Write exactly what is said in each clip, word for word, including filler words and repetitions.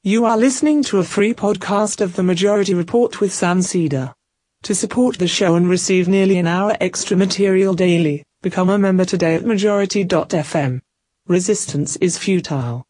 You are listening to a free podcast of The Majority Report with Sam Seder. To support the show and receive nearly an hour extra material daily, become a member today at majority dot f m. Resistance is futile.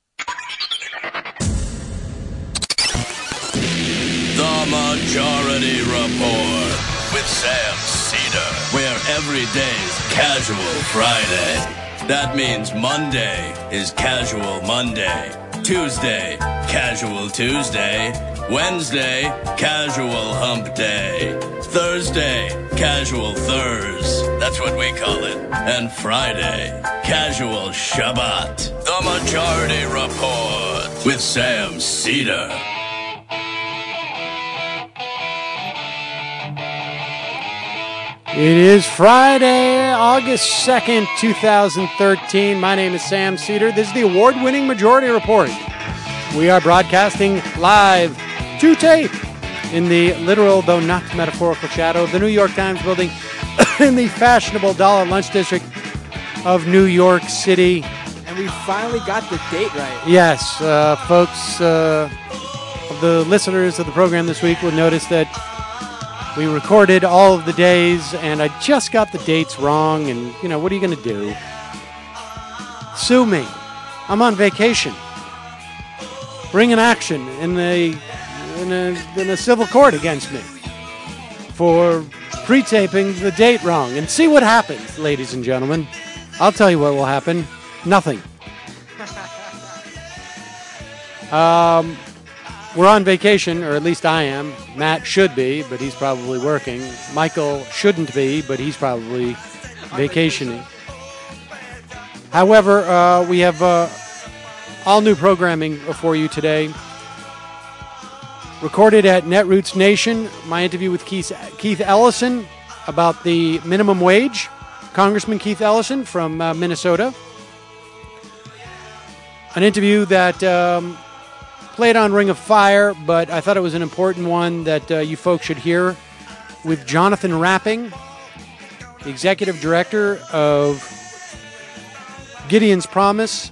The Majority Report with Sam Seder, where every day's Casual Friday. That means Monday is Casual Monday. Tuesday, Casual Tuesday. Wednesday, Casual Hump Day. Thursday, Casual Thurs. That's what we call it. And Friday, Casual Shabbat. The Majority Report with Sam Seder. It is Friday, August second, twenty thirteen. My name is Sam Seder. This is the award-winning Majority Report. We are broadcasting live to tape in the literal, though not metaphorical, shadow of the New York Times building in the fashionable Dollar Lunch District of New York City. And we finally got the date right. Yes, uh, folks, uh, of the listeners of the program this week will notice that we recorded all of the days, and I just got the dates wrong, and, you know, what are you going to do? Sue me. I'm on vacation. Bring an action in a, in a, in a civil court against me for pre-taping the date wrong, and see what happens, ladies and gentlemen. I'll tell you what will happen. Nothing. Um... We're on vacation, or at least I am. Matt should be, but he's probably working. Michael shouldn't be, but he's probably vacationing. However, uh, we have uh, all new programming for you today. Recorded at Netroots Nation, my interview with Keith, Keith Ellison about the minimum wage. Congressman Keith Ellison from uh, Minnesota. An interview that Um, played on Ring of Fire, but I thought it was an important one that uh, you folks should hear, with Jonathan Rapping, the executive director of Gideon's Promise,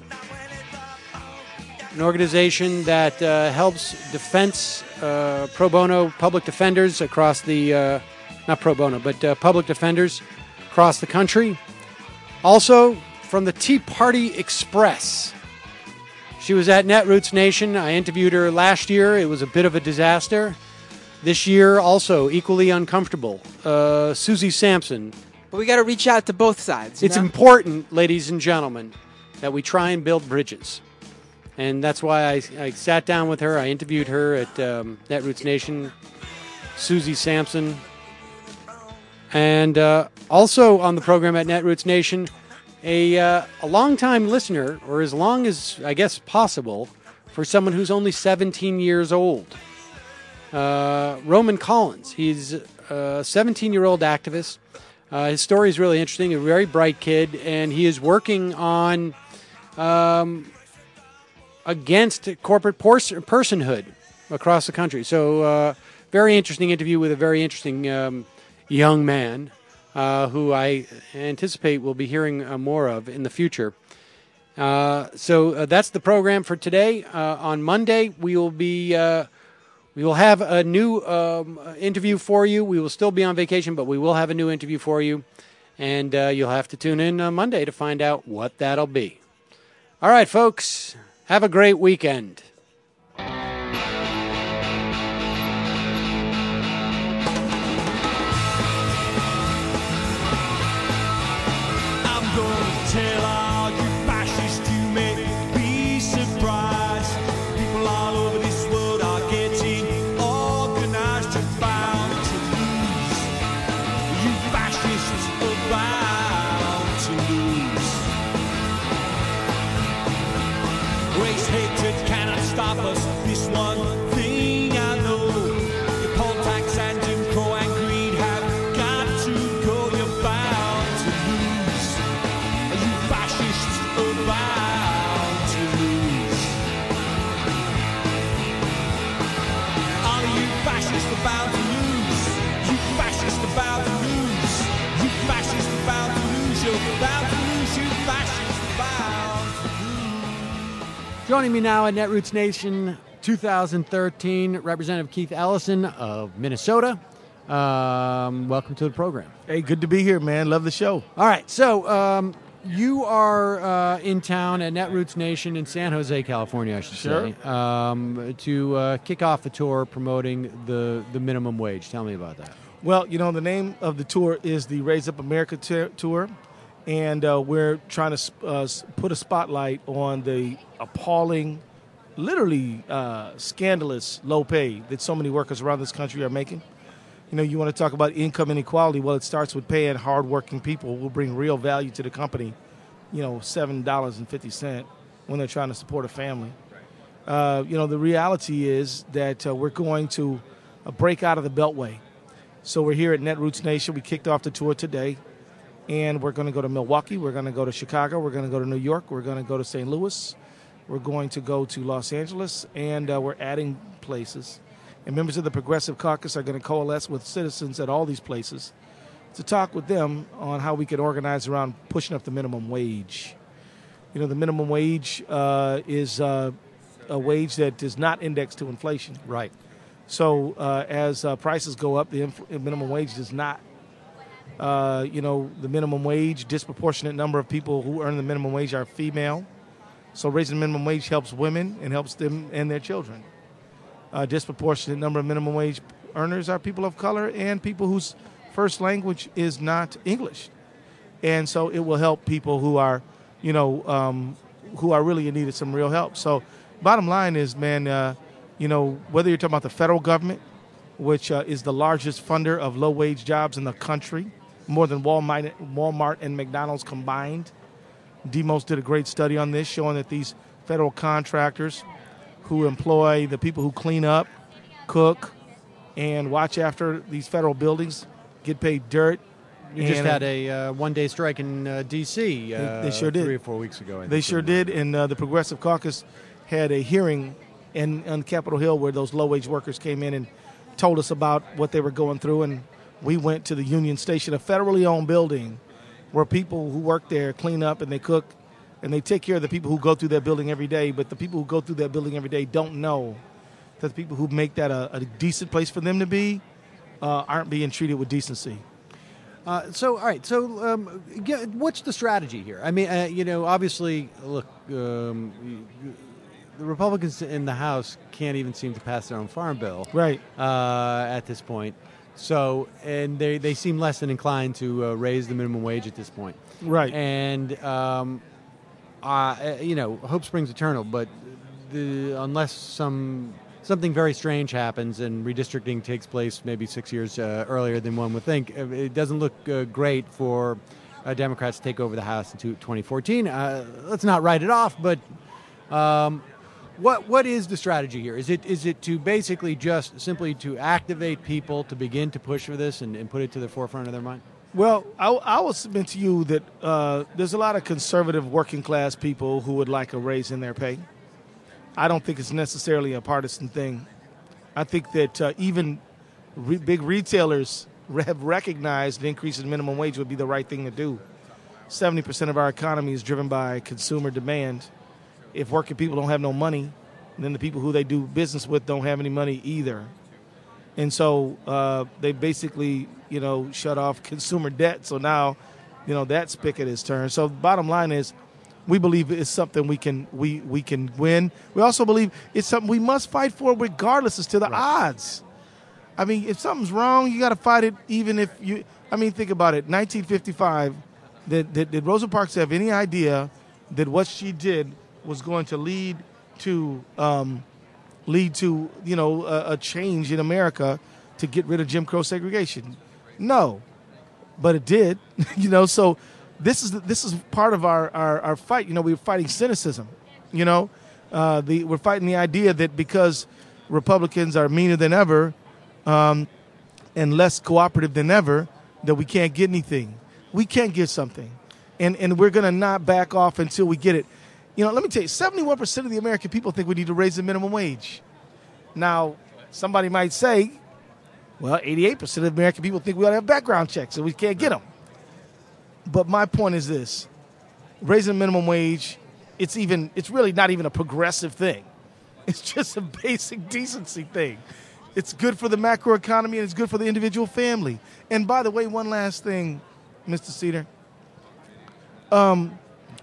an organization that uh, helps defense uh, pro bono public defenders across the, uh, not pro bono, but uh, public defenders across the country. Also, from the Tea Party Express. She was at Netroots Nation. I interviewed her last year. It was a bit of a disaster. This year, also equally uncomfortable. Uh, Susie Sampson. But we got to reach out to both sides. It's know? important, ladies and gentlemen, that we try and build bridges. And that's why I, I sat down with her. I interviewed her at um, Netroots Nation. Susie Sampson. And uh, also on the program at Netroots Nation, A, uh, a long-time listener, or as long as, I guess, possible, for someone who's only seventeen years old. Uh, Roman Collins. He's a seventeen-year-old activist. Uh, his story is really interesting, a very bright kid, and he is working on um, against corporate pors- personhood across the country. So, uh, very interesting interview with a very interesting um, young man. Uh, who I anticipate we'll be hearing uh, more of in the future. Uh, so uh, that's the program for today. Uh, on Monday, we will be uh, we will have a new um, interview for you. We will still be on vacation, but we will have a new interview for you, and uh, you'll have to tune in on Monday to find out what that'll be. All right, folks, have a great weekend. Tell all you fascists you may be surprised. People all over this world are getting organized and bound to lose. You fascists are bound to lose. Race hatred cannot stop us. This one thing I know. Your poll tax and Jim Crow and greed have got to go. You're bound to lose. Fascists are bound to lose. All of you fascists are bound to lose. You fascists are bound to lose. You fascists are bound to lose. You're bound to lose. You fascists are bound to lose. Joining me now at Netroots Nation two thousand thirteen, Representative Keith Ellison of Minnesota. Um, welcome to the program. Hey, good to be here, man. Love the show. All right, so um, you are uh, in town at Netroots Nation in San Jose, California, I should Sure. say, um, to uh, kick off the tour promoting the, the minimum wage. Tell me about that. Well, you know, the name of the tour is the Raise Up America t- Tour, and uh, we're trying to uh, put a spotlight on the appalling, literally uh, scandalous low pay that so many workers around this country are making. You know, you want to talk about income inequality. Well, it starts with paying hardworking people who will bring real value to the company, you know, seven dollars and fifty cents when they're trying to support a family. Uh, you know, the reality is that uh, we're going to uh, break out of the Beltway. So we're here at Netroots Nation. We kicked off the tour today, and we're going to go to Milwaukee. We're going to go to Chicago. We're going to go to New York. We're going to go to Saint Louis. We're going to go to Los Angeles, and uh, we're adding places. And members of the Progressive Caucus are going to coalesce with citizens at all these places to talk with them on how we can organize around pushing up the minimum wage. You know, the minimum wage uh, is uh, a wage that is not indexed to inflation. Right. So uh, as uh, prices go up, the inf- minimum wage does not. Uh, you know, the minimum wage, disproportionate number of people who earn the minimum wage are female. So raising the minimum wage helps women and helps them and their children. A disproportionate number of minimum wage earners are people of color and people whose first language is not English. And so it will help people who are, you know, um, who are really in need of some real help. So bottom line is, man, uh, you know, whether you're talking about the federal government, which uh, is the largest funder of low-wage jobs in the country, more than Walmart, Walmart and McDonald's combined. Demos did a great study on this, showing that these federal contractors who employ the people who clean up, cook, and watch after these federal buildings get paid dirt. You just And, had a uh, one-day strike in uh, D C Uh, they sure did. three or four weeks ago. I think. They sure did, and uh, the Progressive Caucus had a hearing in, on Capitol Hill where those low-wage workers came in and told us about what they were going through, and we went to the Union Station, a federally owned building where people who work there clean up and they cook, and they take care of the people who go through that building every day, but the people who go through that building every day don't know that the people who make that a, a decent place for them to be uh, aren't being treated with decency. Uh, so, all right. So, um, yeah, what's the strategy here? I mean, uh, you know, obviously, look, um, the Republicans in the House can't even seem to pass their own farm bill, Right. Uh, at this point. So, and they they seem less than inclined to uh, raise the minimum wage at this point. Right. And um, uh, you know, hope springs eternal, but the, unless some something very strange happens and redistricting takes place maybe six years uh, earlier than one would think, it doesn't look uh, great for uh, Democrats to take over the House in twenty fourteen. Uh, let's not write it off, but um, what what is the strategy here? Is it is it to basically just simply to activate people to begin to push for this and, and put it to the forefront of their mind? Well, I, I will submit to you that uh, there's a lot of conservative working class people who would like a raise in their pay. I don't think it's necessarily a partisan thing. I think that uh, even re- big retailers re- have recognized an increase in minimum wage would be the right thing to do. seventy percent of our economy is driven by consumer demand. If working people don't have no money, then the people who they do business with don't have any money either. And so uh, they basically, you know, shut off consumer debt. So now, you know, that spigot is turned. So the bottom line is, we believe it's something we can we, we can win. We also believe it's something we must fight for regardless as to the Right. odds. I mean, if something's wrong, you got to fight it even if you – I mean, think about it. nineteen fifty-five, did, did, did Rosa Parks have any idea that what she did was going to lead to um, lead to, you know, a, a change in America to get rid of Jim Crow segregation? No, but it did, you know, so – This is the, this is part of our, our, our fight. You know, we're fighting cynicism. You know, uh, the we're fighting the idea that because Republicans are meaner than ever um, and less cooperative than ever, that we can't get anything. We can't get something, and and we're gonna not back off until we get it. You know, let me tell you, seventy-one percent of the American people think we need to raise the minimum wage. Now, somebody might say, well, eighty-eight percent of American people think we ought to have background checks, and we can't get them. But my point is this: raising the minimum wage, it's even it's really not even a progressive thing. It's just a basic decency thing. It's good for the macroeconomy and it's good for the individual family. And by the way, one last thing, Mister Cedar. Um,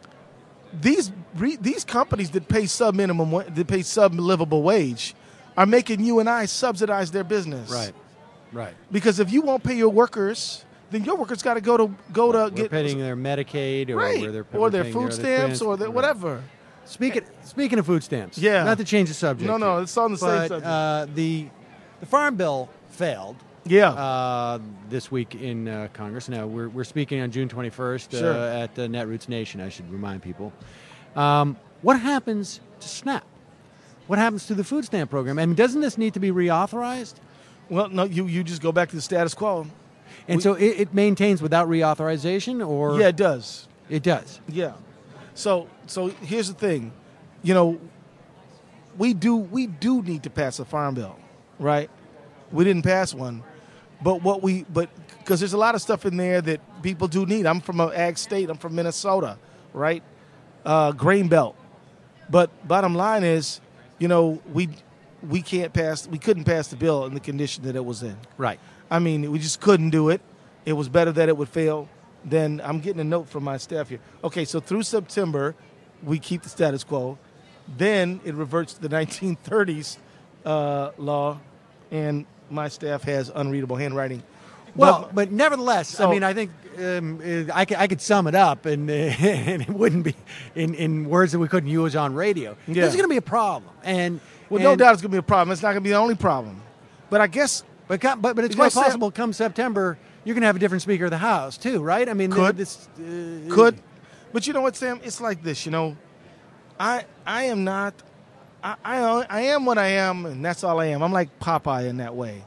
these re, these companies that pay sub minimum wa- that pay sub livable wage are making you and I subsidize their business. Right. Right. Because if you won't pay your workers, then your workers got to go to go to We're get paying their Medicaid or right where they're or their paying food other stamps trans- or their right. whatever. Speaking speaking of food stamps, Yeah. not to change the subject. No, no, here, it's on the same but, subject. Uh, the the farm bill failed. Yeah. Uh, this week in uh, Congress. Now we're we're speaking on June twenty-first Sure. uh, at uh, Netroots Nation. I should remind people. Um, what happens to SNAP? What happens to the food stamp program? And doesn't this need to be reauthorized? Well, no, you, you just go back to the status quo. And We- so it, it maintains without reauthorization, or Yeah, it does. it does. Yeah. So so here's the thing, you know, we do we do need to pass a farm bill, right? We didn't pass one, but what we but because there's a lot of stuff in there that people do need. I'm from an ag state. I'm from Minnesota, right? Uh, grain belt. But bottom line is, you know, we we can't pass. We couldn't pass the bill in the condition that it was in. Right. I mean, we just couldn't do it. It was better that it would fail. Then I'm getting a note from my staff here. Okay, so through September, we keep the status quo. Then it reverts to the nineteen thirties uh, law, and my staff has unreadable handwriting. Well, But- but nevertheless, So- I mean, I think um, uh, I, could, I could sum it up, and, uh, and it wouldn't be in, in words that we couldn't use on radio. Yeah. This is going to be a problem, and well, no and- doubt it's going to be a problem. It's not going to be the only problem. But I guess But co- but but it's You know, quite Sam- possible. Come September, you're going to have a different Speaker of the House too, right? I mean, Could. this uh, could. But you know what, Sam? It's like this, you know. I I am not. I, I I am what I am, and that's all I am. I'm like Popeye in that way.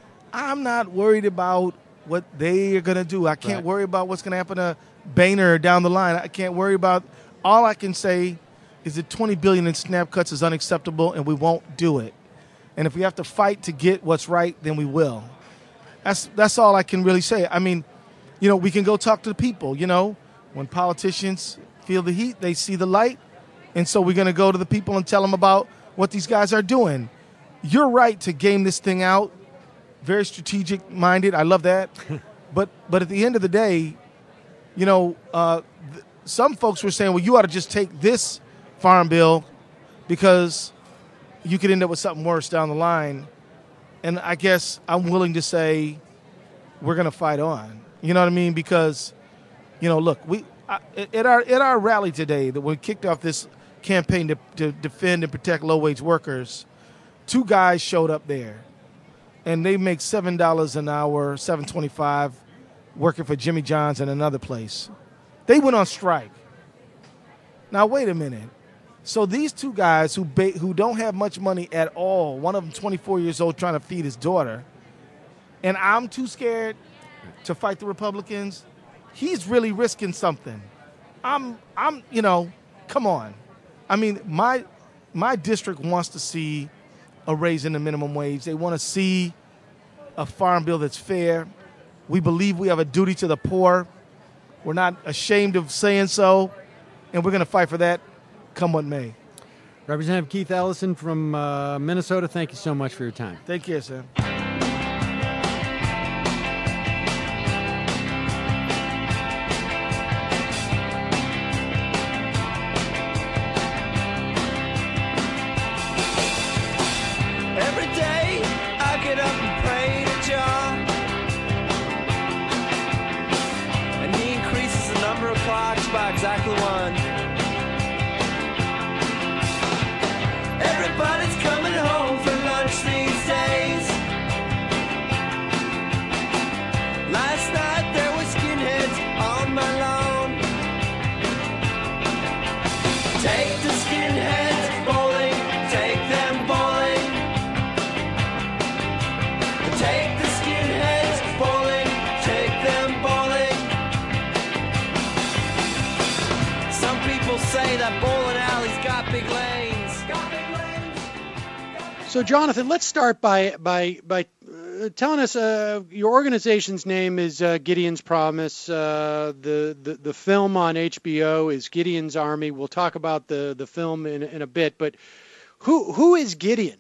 I'm not worried about what they are going to do. I can't Right. worry about what's going to happen to Boehner down the line. I can't worry about. All I can say is that twenty billion dollars in SNAP cuts is unacceptable, and we won't do it. And if we have to fight to get what's right, then we will. That's that's all I can really say. I mean, you know, we can go talk to the people. You know, when politicians feel the heat, they see the light, and so we're going to go to the people and tell them about what these guys are doing. You're right to game this thing out. Very strategic minded. I love that. but but at the end of the day, you know, uh, th- some folks were saying, well, you ought to just take this farm bill because you could end up with something worse down the line. And I guess I'm willing to say we're going to fight on. You know what I mean? Because, you know, look, we I, at our at our rally today that we kicked off this campaign to, to defend and protect low-wage workers, two guys showed up there, and they make seven dollars an hour, seven twenty-five, working for Jimmy John's and another place. They went on strike. Now, wait a minute. So these two guys who ba- who don't have much money at all, one of them twenty-four years old trying to feed his daughter, and I'm too scared to fight the Republicans, he's really risking something. I'm, I'm, you know, come on. I mean, my my district wants to see a raise in the minimum wage. They want to see a farm bill that's fair. We believe we have a duty to the poor. We're not ashamed of saying so, and we're going to fight for that, come what may. Representative Keith Ellison from uh, Minnesota, thank you so much for your time. Take care, Sam. Every day I get up and pray to Jah, and He increases the number of clocks by exactly one. Everybody's coming home for lunch these days. Last night there were skinheads on my lawn. Take the skinheads bowling, take them bowling. Take the skinheads bowling, take them bowling. Some people say that bowling alley's got big lanes. Got big lanes. So, Jonathan, let's start by by by uh, telling us uh, your organization's name is uh, Gideon's Promise. Uh, the, the the film on H B O is Gideon's Army. We'll talk about the the film in in a bit, but Who who is Gideon?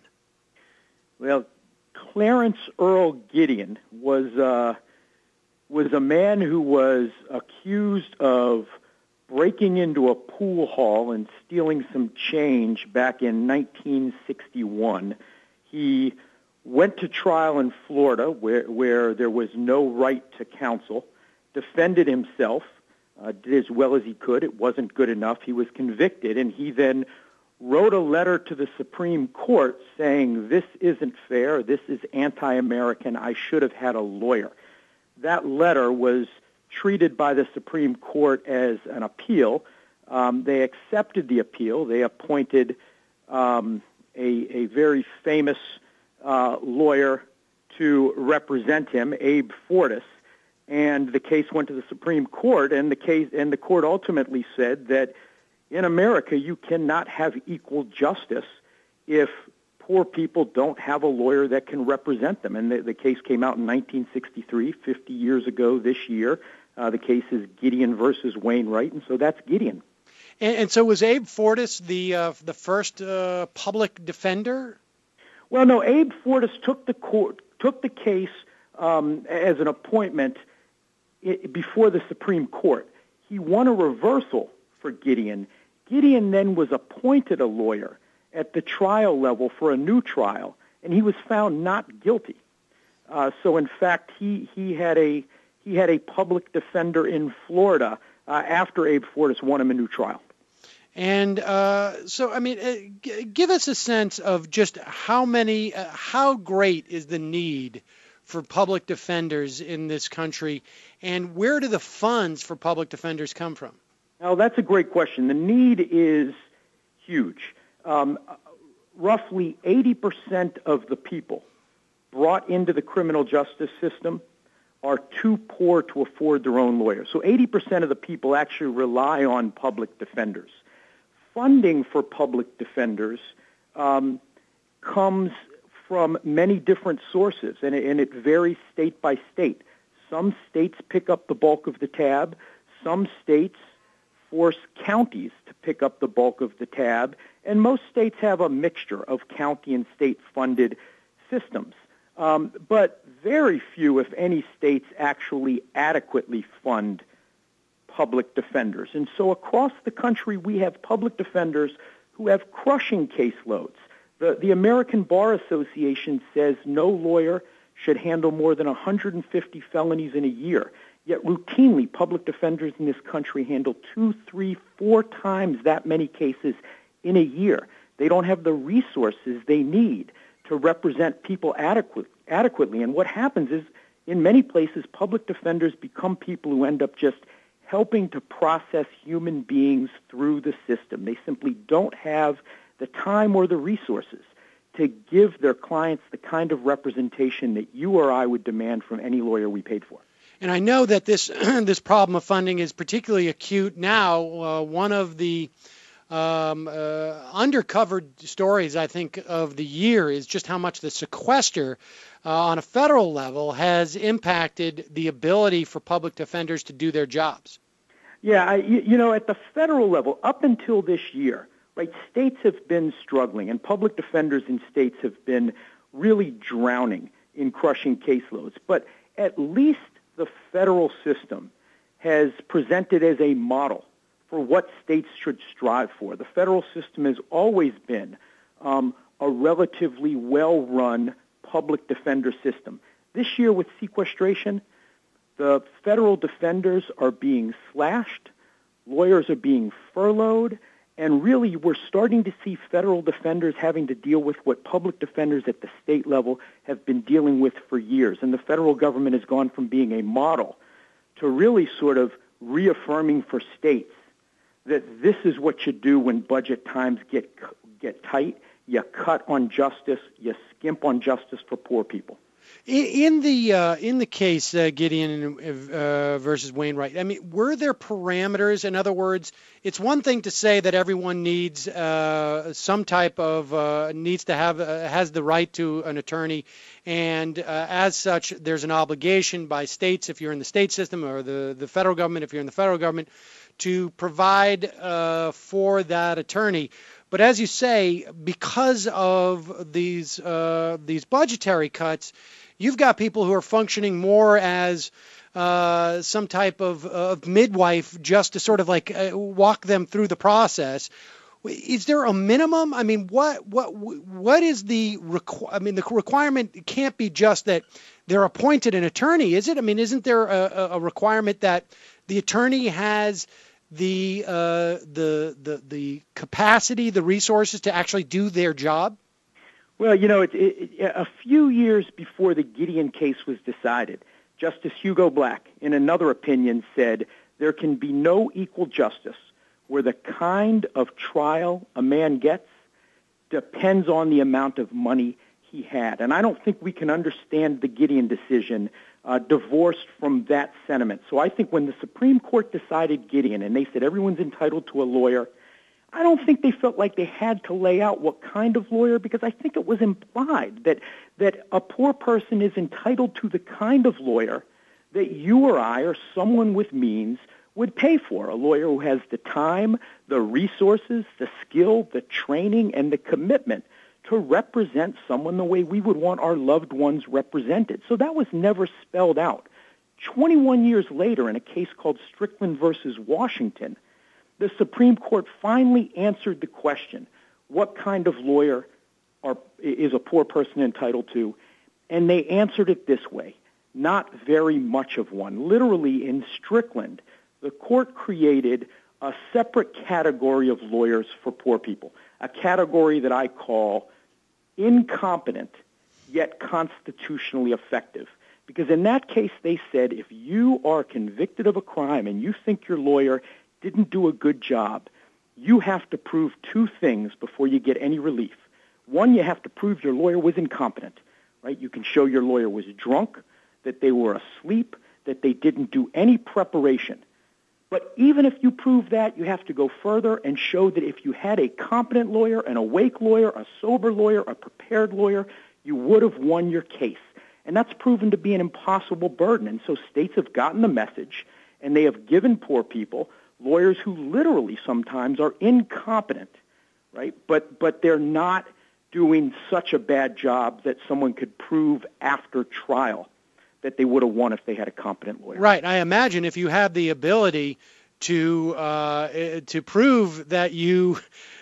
Well, Clarence Earl Gideon was uh, was a man who was accused of breaking into a pool hall and stealing some change back in nineteen sixty-one. He went to trial in Florida where, where there was no right to counsel, defended himself, uh, did as well as he could. It wasn't good enough. He was convicted, and he then wrote a letter to the Supreme Court saying, this isn't fair, this is anti-American, I should have had a lawyer. That letter was treated by the Supreme Court as an appeal. Um, they accepted the appeal. They appointed um, a, a very famous uh, lawyer to represent him, Abe Fortas, and the case went to the Supreme Court, and the case and the court ultimately said that in America you cannot have equal justice if poor people don't have a lawyer that can represent them. And the, the case came out in nineteen sixty-three, fifty years ago this year. Uh, the case is Gideon versus Wainwright, and so that's Gideon. And, and so was Abe Fortas the uh, the first uh, public defender? Well, no. Abe Fortas took the court took the case um, as an appointment I- before the Supreme Court. He won a reversal for Gideon. Gideon then was appointed a lawyer at the trial level for a new trial, and he was found not guilty. Uh, so, in fact, he he had a He had a public defender in Florida uh, after Abe Fortas won him a new trial. And uh, so, I mean, uh, g- give us a sense of just how many, uh, how great is the need for public defenders in this country, and where do the funds for public defenders come from? Now, that's a great question. The need is huge. Um, roughly eighty percent of the people brought into the criminal justice system are too poor to afford their own lawyer. So eighty percent of the people actually rely on public defenders. Funding for public defenders um, comes from many different sources, and it, and it varies state by state. Some states pick up the bulk of the tab. Some states force counties to pick up the bulk of the tab, and most states have a mixture of county and state-funded systems. Um, but very few, if any, states actually adequately fund public defenders. And so across the country, we have public defenders who have crushing caseloads. The, the American Bar Association says no lawyer should handle more than one hundred fifty felonies in a year. Yet routinely, public defenders in this country handle two, three, four times that many cases in a year. They don't have the resources they need to represent people adequate, adequately. And what happens is, in many places, public defenders become people who end up just helping to process human beings through the system. They simply don't have the time or the resources to give their clients the kind of representation that you or I would demand from any lawyer we paid for. And I know that this this problem of funding is particularly acute now. Uh, one of the Um, uh, undercovered stories, I think, of the year is just how much the sequester uh, on a federal level has impacted the ability for public defenders to do their jobs. Yeah, I, you, you know, at the federal level, up until this year, right, states have been struggling, and public defenders in states have been really drowning in crushing caseloads. But at least the federal system has presented as a model for what states should strive for. The federal system has always been um, a relatively well-run public defender system. This year with sequestration, the federal defenders are being slashed, lawyers are being furloughed, and really we're starting to see federal defenders having to deal with what public defenders at the state level have been dealing with for years. And the federal government has gone from being a model to really sort of reaffirming for states that this is what you do when budget times get get tight. You cut on justice. You skimp on justice for poor people. In the uh, in the case uh, Gideon uh, versus Wainwright, I mean, were there parameters? In other words, it's one thing to say that everyone needs uh, some type of uh, needs to have uh, has the right to an attorney, and uh, as such, there's an obligation by states, if you're in the state system, or the the federal government, if you're in the federal government, to provide uh, for that attorney. But as you say, because of these uh, these budgetary cuts, you've got people who are functioning more as uh, some type of, of midwife just to sort of like uh, walk them through the process. Is there a minimum? I mean, what what what is the requ- I mean, the requirement can't be just that they're appointed an attorney, is it? I mean, isn't there a, a requirement that the attorney has the uh, the the the capacity, the resources to actually do their job? Well, you know, it, it, a few years before the Gideon case was decided, Justice Hugo Black, in another opinion, said there can be no equal justice where the kind of trial a man gets depends on the amount of money he had. And I don't think we can understand the Gideon decision uh, divorced from that sentiment. So I think when the Supreme Court decided Gideon and they said everyone's entitled to a lawyer, I don't think they felt like they had to lay out what kind of lawyer, because I think it was implied that that a poor person is entitled to the kind of lawyer that you or I or someone with means would pay for, a lawyer who has the time, the resources, the skill, the training, and the commitment to represent someone the way we would want our loved ones represented. So that was never spelled out. twenty-one years later, in a case called Strickland versus Washington, the Supreme Court finally answered the question, what kind of lawyer are, is a poor person entitled to? And they answered it this way, not very much of one. Literally, in Strickland, the court created a separate category of lawyers for poor people, a category that I call incompetent yet constitutionally effective. Because in that case, they said if you are convicted of a crime and you think your lawyer didn't do a good job, you have to prove two things before you get any relief. One, you have to prove your lawyer was incompetent, right? You can show your lawyer was drunk, that they were asleep, that they didn't do any preparation. But even if you prove that, you have to go further and show that if you had a competent lawyer, an awake lawyer, a sober lawyer, a prepared lawyer, you would have won your case. And that's proven to be an impossible burden. And so states have gotten the message, and they have given poor people lawyers who literally sometimes are incompetent, right? But but they're not doing such a bad job that someone could prove after trial that they would have won if they had a competent lawyer. Right. I imagine if you have the ability to uh, to prove that you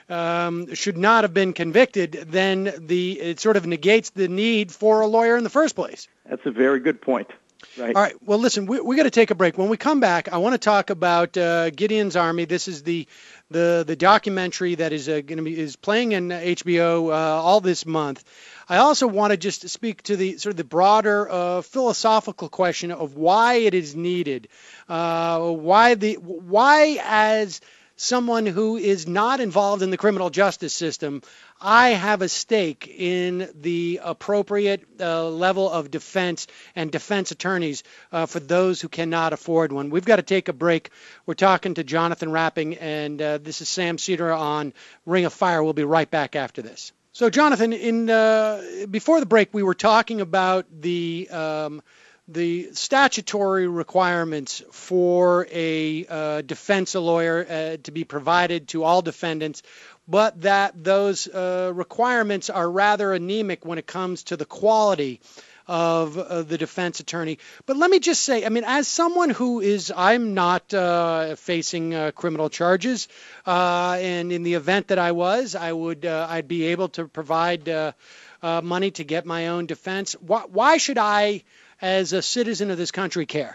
um, should not have been convicted, then the it sort of negates the need for a lawyer in the first place. That's a very good point. Right. All right. Well, listen, we we got to take a break. When we come back, I want to talk about uh, Gideon's Army. This is the the the documentary that is uh, going to be is playing in H B O uh, all this month. I also want to just speak to the sort of the broader uh, philosophical question of why it is needed, uh, why the why as someone who is not involved in the criminal justice system, I have a stake in the appropriate uh, level of defense and defense attorneys uh, for those who cannot afford one. We've got to take a break. We're talking to Jonathan Rapping, and uh, this is Sam Seder on Ring of Fire. We'll be right back after this. So, Jonathan, in uh, before the break, we were talking about the um, the statutory requirements for a uh, defense lawyer uh, to be provided to all defendants, but that those uh, requirements are rather anemic when it comes to the quality of uh, the defense attorney. But let me just say, I mean, as someone who is, I'm not uh, facing uh, criminal charges, uh, and in the event that I was, I would, uh, I'd be able to provide uh, uh, money to get my own defense. Why, why should I, as a citizen of this country, care?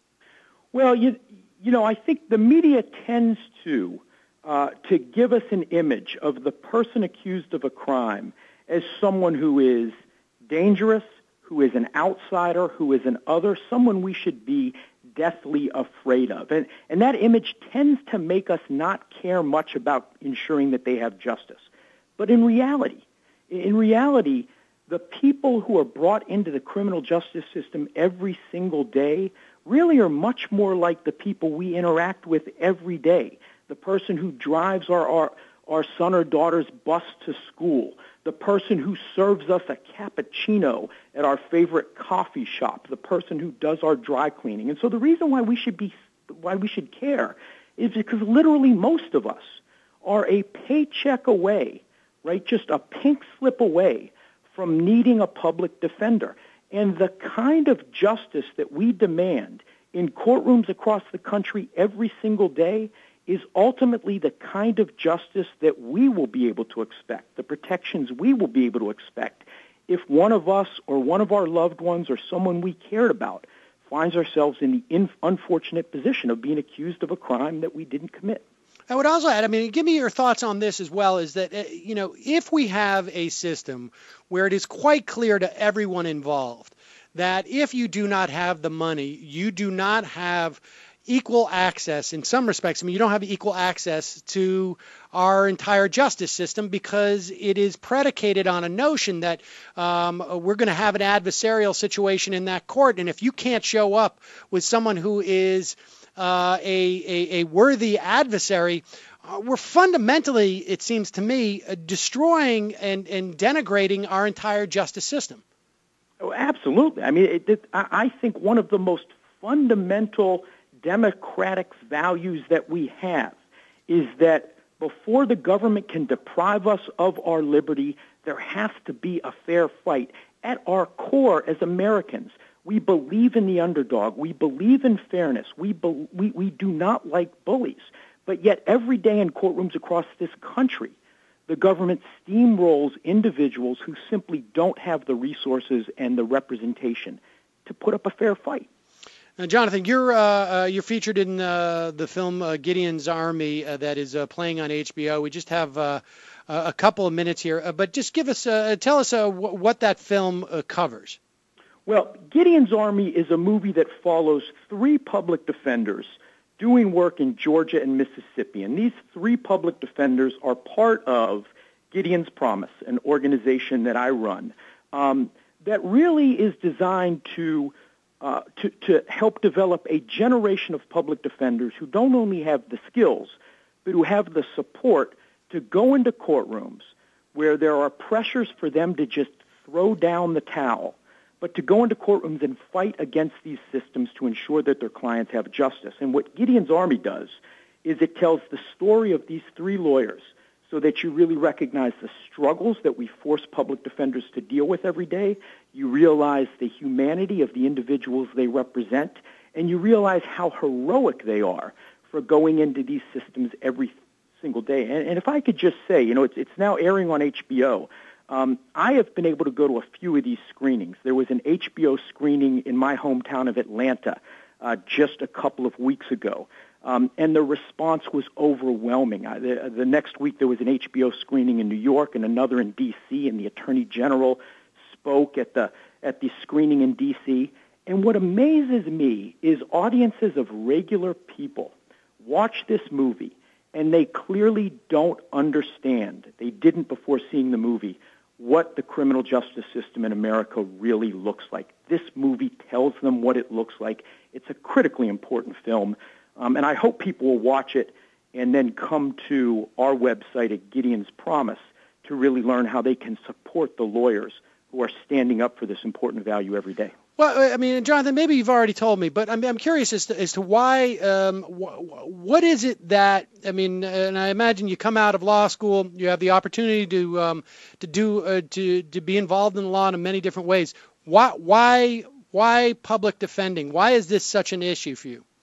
Well, you, you know, I think the media tends to uh, to give us an image of the person accused of a crime as someone who is dangerous, who is an outsider, who is an other, someone we should be deathly afraid of. And, and that image tends to make us not care much about ensuring that they have justice. But in reality, in reality, the people who are brought into the criminal justice system every single day really are much more like the people we interact with every day. The person who drives our, our, our son or daughter's bus to school, the person who serves us a cappuccino at our favorite coffee shop, the person who does our dry cleaning. And so the reason why we should be, why we should care is because literally most of us are a paycheck away, right, just a pink slip away from needing a public defender. And the kind of justice that we demand in courtrooms across the country every single day is ultimately the kind of justice that we will be able to expect, the protections we will be able to expect if one of us or one of our loved ones or someone we cared about finds ourselves in the in- unfortunate position of being accused of a crime that we didn't commit. I would also add, I mean, give me your thoughts on this as well, is that, uh, you know, if we have a system where it is quite clear to everyone involved that if you do not have the money, you do not have equal access in some respects. I mean, you don't have equal access to our entire justice system because it is predicated on a notion that um, we're going to have an adversarial situation in that court. And if you can't show up with someone who is uh, a, a, a worthy adversary, uh, we're fundamentally, it seems to me, uh, destroying and, and denigrating our entire justice system. Oh, absolutely. I mean, it, it, I think one of the most fundamental democratic values that we have is that before the government can deprive us of our liberty, there has to be a fair fight. At our core as Americans, we believe in the underdog. We believe in fairness. We, be, we, we do not like bullies. But yet every day in courtrooms across this country, the government steamrolls individuals who simply don't have the resources and the representation to put up a fair fight. Now, Jonathan, you're uh, uh, you're featured in uh, the film uh, Gideon's Army uh, that is uh, playing on H B O. We just have uh, a couple of minutes here, uh, but just give us, uh, tell us uh, w- what that film uh, covers. Well, Gideon's Army is a movie that follows three public defenders doing work in Georgia and Mississippi, and these three public defenders are part of Gideon's Promise, an organization that I run um, that really is designed to Uh, to, to help develop a generation of public defenders who don't only have the skills, but who have the support to go into courtrooms where there are pressures for them to just throw down the towel, but to go into courtrooms and fight against these systems to ensure that their clients have justice. And what Gideon's Army does is it tells the story of these three lawyers so that you really recognize the struggles that we force public defenders to deal with every day. You realize the humanity of the individuals they represent, and you realize how heroic they are for going into these systems every single day. And, and if I could just say, you know, it's, it's now airing on H B O. Um, I have been able to go to a few of these screenings. There was an H B O screening in my hometown of Atlanta uh, just a couple of weeks ago. Um, and the response was overwhelming. I, the, the next week there was an H B O screening in New York and another in D C, and the Attorney General spoke at the at the screening in D C. And what amazes me is audiences of regular people watch this movie, and they clearly don't understand, they didn't before seeing the movie, what the criminal justice system in America really looks like. This movie tells them what it looks like. It's a critically important film. Um, and I hope people will watch it and then come to our website at Gideon's Promise to really learn how they can support the lawyers who are standing up for this important value every day. Well, I mean, Jonathan, maybe you've already told me, but I'm, I'm curious as to, as to why, um, wh- what is it that, I mean, and I imagine you come out of law school, you have the opportunity to um, to do uh, to to be involved in the law in many different ways. Why why why public defending? Why is this such an issue for you?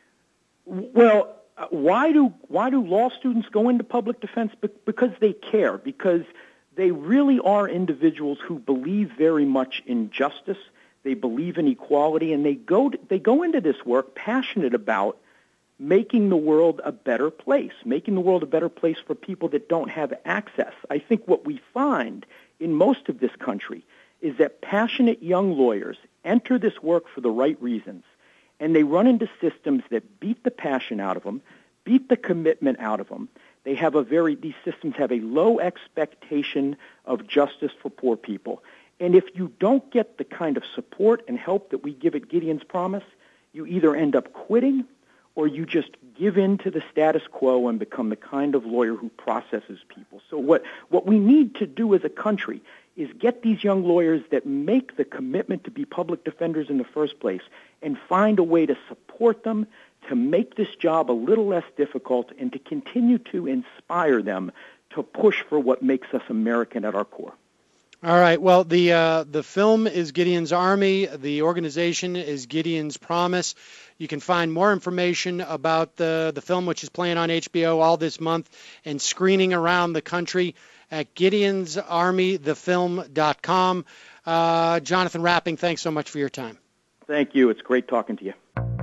Well, uh, why do why do law students go into public defense? Be- because they care, because they really are individuals who believe very much in justice. They believe in equality, and they go to, they go into this work passionate about making the world a better place, making the world a better place for people that don't have access. I think what we find in most of this country is that passionate young lawyers enter this work for the right reasons, and they run into systems that beat the passion out of them, beat the commitment out of them. They have a very, these systems have a low expectation of justice for poor people. And if you don't get the kind of support and help that we give at Gideon's Promise, you either end up quitting or you just give in to the status quo and become the kind of lawyer who processes people. So what, what we need to do as a country is get these young lawyers that make the commitment to be public defenders in the first place and find a way to support them, to make this job a little less difficult, and to continue to inspire them to push for what makes us American at our core. All right. Well, the uh, the film is Gideon's Army. The organization is Gideon's Promise. You can find more information about the, the film, which is playing on H B O all this month and screening around the country at gideons army the film dot com. Uh, Jonathan Rapping, thanks so much for your time. Thank you. It's great talking to you.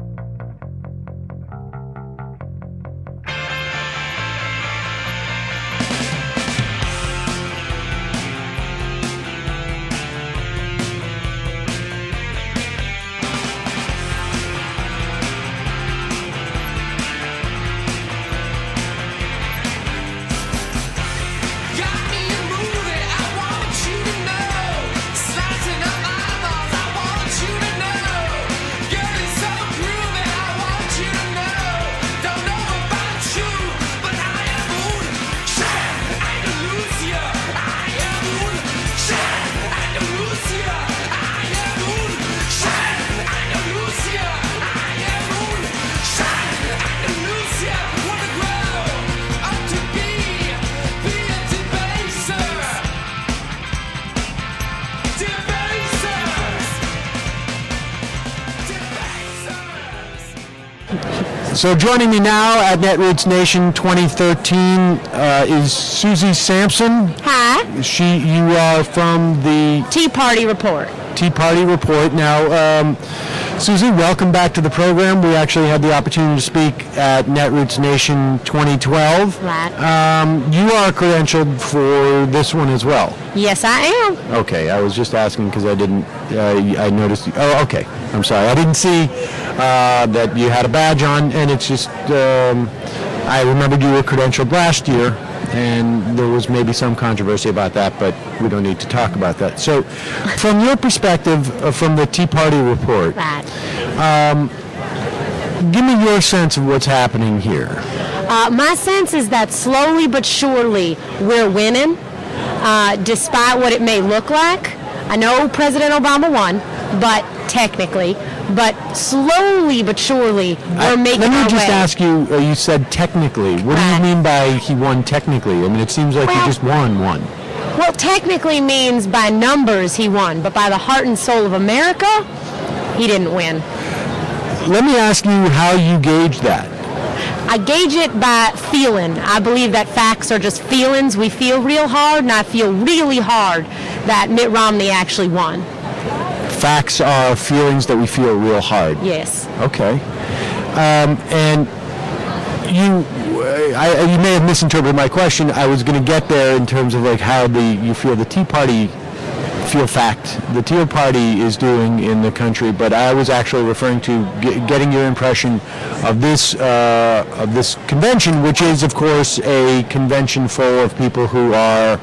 So joining me now at Netroots Nation twenty thirteen uh, is Susie Sampson. Hi. She, you are from the Tea Party Report. Tea Party Report. Now, um, Susie, welcome back to the program. We actually had the opportunity to speak at Netroots Nation twenty twelve. Right. Um, you are credentialed for this one as well. Yes, I am. Okay, I was just asking because I didn't, uh, I noticed, oh, okay, I'm sorry. I didn't see uh, that you had a badge on, and it's just, um, I remembered you were credentialed last year, and there was maybe some controversy about that, but we don't need to talk about that. So, from your perspective, uh, from the Tea Party Report, Right. um, give me your sense of what's happening here. Uh, my sense is that slowly but surely we're winning, uh, despite what it may look like. I know President Obama won, but technically, but slowly but surely we're I, making Let me our just way. ask you, uh, you said technically. What do you Right. mean by he won technically? I mean, it seems like Well- he just won one. Well, technically means by numbers he won, but by the heart and soul of America, he didn't win. Let me ask you how you gauge that. I gauge it by feeling. I believe that facts are just feelings. We feel real hard, and I feel really hard that Mitt Romney actually won. Facts are feelings that we feel real hard. Yes. Okay. Um, and you, I, I- you may have misinterpreted my question. I was going to get there in terms of like how the you feel the Tea Party feel fact the Tea Party is doing in the country, but I was actually referring to ge- getting your impression of this uh, of this convention, which is of course a convention full of people who are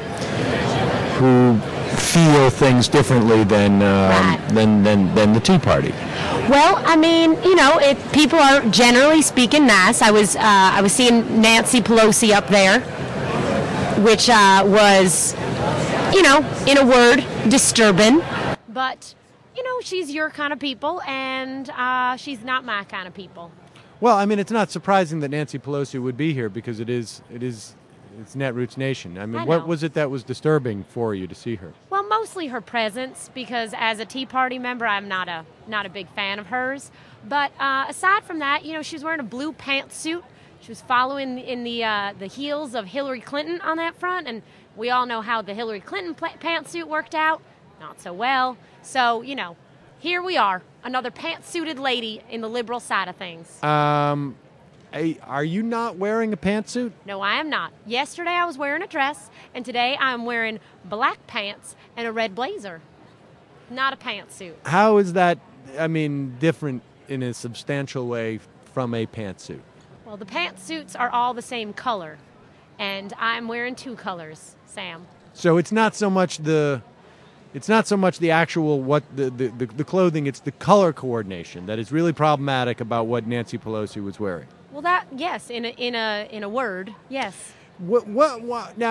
who feel things differently than um, Right. than, than than the Tea Party. Well, I mean, you know, it, people are generally speaking nice. I was uh, I was seeing Nancy Pelosi up there, which uh, was, you know, in a word, disturbing. But, you know, she's your kind of people, and uh, she's not my kind of people. Well, I mean, it's not surprising that Nancy Pelosi would be here because it is, it is, it's Netroots Nation. I mean, I what know. was it that was disturbing for you to see her? Well, mostly her presence, because as a Tea Party member, I'm not a not a big fan of hers. But uh, aside from that, you know, she was wearing a blue pantsuit. She was following in the uh, the heels of Hillary Clinton on that front, and we all know how the Hillary Clinton pla- pantsuit worked out. Not so well. So, you know, here we are, another pantsuited lady in the liberal side of things. Um, a- are you not wearing a pantsuit? No, I am not. Yesterday I was wearing a dress, and today I'm wearing black pants and a red blazer. Not a pantsuit. How is that, I mean, different in a substantial way from a pantsuit? Well, the pantsuits are all the same color, and I'm wearing two colors, Sam. So it's not so much the, it's not so much the actual what the, the, the, the clothing, it's the color coordination that is really problematic about what Nancy Pelosi was wearing. Well, that yes, in a in a in a word, yes. What what, what now?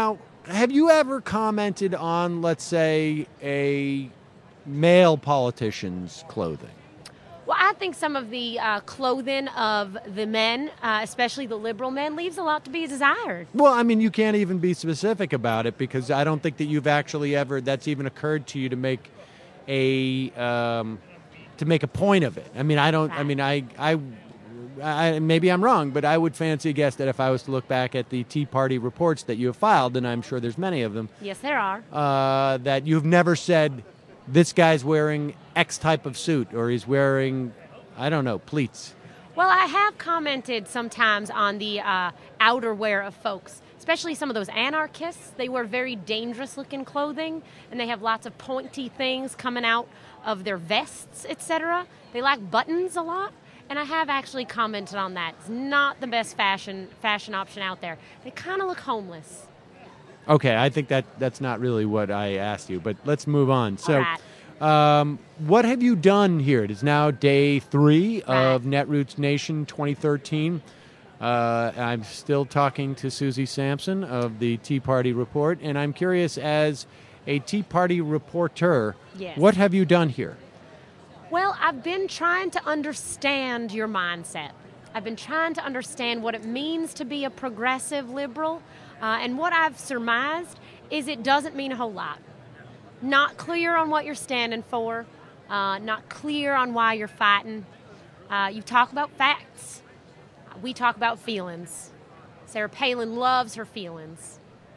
have you ever commented on, let's say, a male politician's clothing? Well, I think some of the uh, clothing of the men, uh, especially the liberal men, leaves a lot to be desired. Well, I mean, you can't even be specific about it because I don't think that you've actually ever, that's even occurred to you to make a, um, to make a point of it. I mean, I don't, I mean, I, I, I, maybe I'm wrong, but I would fancy a guess that if I was to look back at the Tea Party reports that you have filed, and I'm sure there's many of them. Yes, there are. Uh, that you've never said, this guy's wearing X type of suit, or he's wearing, I don't know, pleats. Well, I have commented sometimes on the uh, outerwear of folks, especially some of those anarchists. They wear very dangerous-looking clothing, and they have lots of pointy things coming out of their vests, et cetera. They lack buttons a lot, and I have actually commented on that. It's not the best fashion fashion option out there. They kind of look homeless. Okay, I think that that's not really what I asked you, but let's move on. So, All right. um, what have you done here? It is now day three Right. of Netroots Nation twenty thirteen. Uh, I'm still talking to Susie Sampson of the Tea Party Report, and I'm curious, as a Tea Party reporter, Yes. what have you done here? Well, I've been trying to understand your mindset. I've been trying to understand what it means to be a progressive liberal. Uh, and what I've surmised is it doesn't mean a whole lot. Not clear on what you're standing for, uh, not clear on why you're fighting. Uh, you talk about facts. We talk about feelings. Sarah Palin loves her feelings.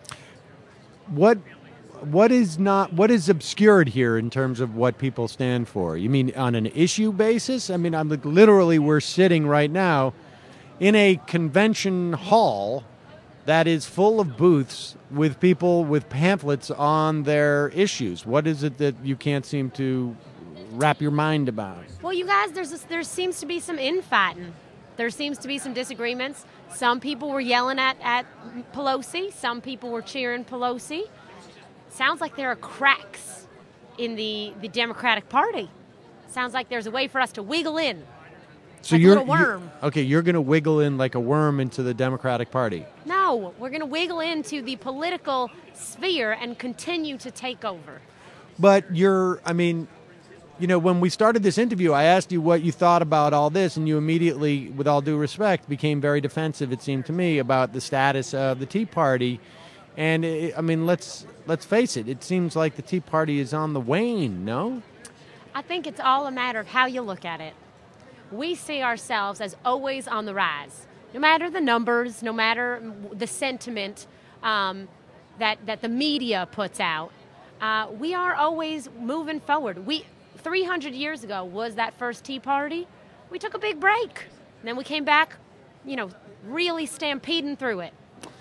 What what is not what is obscured here in terms of what people stand for? You mean on an issue basis? I mean, I'm like, literally we're sitting right now in a convention hall that is full of booths with people with pamphlets on their issues. What is it that you can't seem to wrap your mind about? Well, you guys, there's this, there seems to be some infighting. There seems to be some disagreements. Some people were yelling at, at Pelosi. Some people were cheering Pelosi. Sounds like there are cracks in the, the Democratic Party. Sounds like there's a way for us to wiggle in. So like you're a little worm. You, okay, you're going to wiggle in like a worm into the Democratic Party. No, we're going to wiggle into the political sphere and continue to take over. But you're, I mean, you know, when we started this interview, I asked you what you thought about all this, and you immediately, with all due respect, became very defensive, it seemed to me, about the status of the Tea Party. And, it, I mean, let's let's face it, it seems like the Tea Party is on the wane, no? I think it's all a matter of how you look at it. We see ourselves as always on the rise. No matter the numbers, no matter the sentiment um, that, that the media puts out, uh, we are always moving forward. We three hundred years ago was that first Tea Party. We took a big break. And then we came back, you know, really stampeding through it.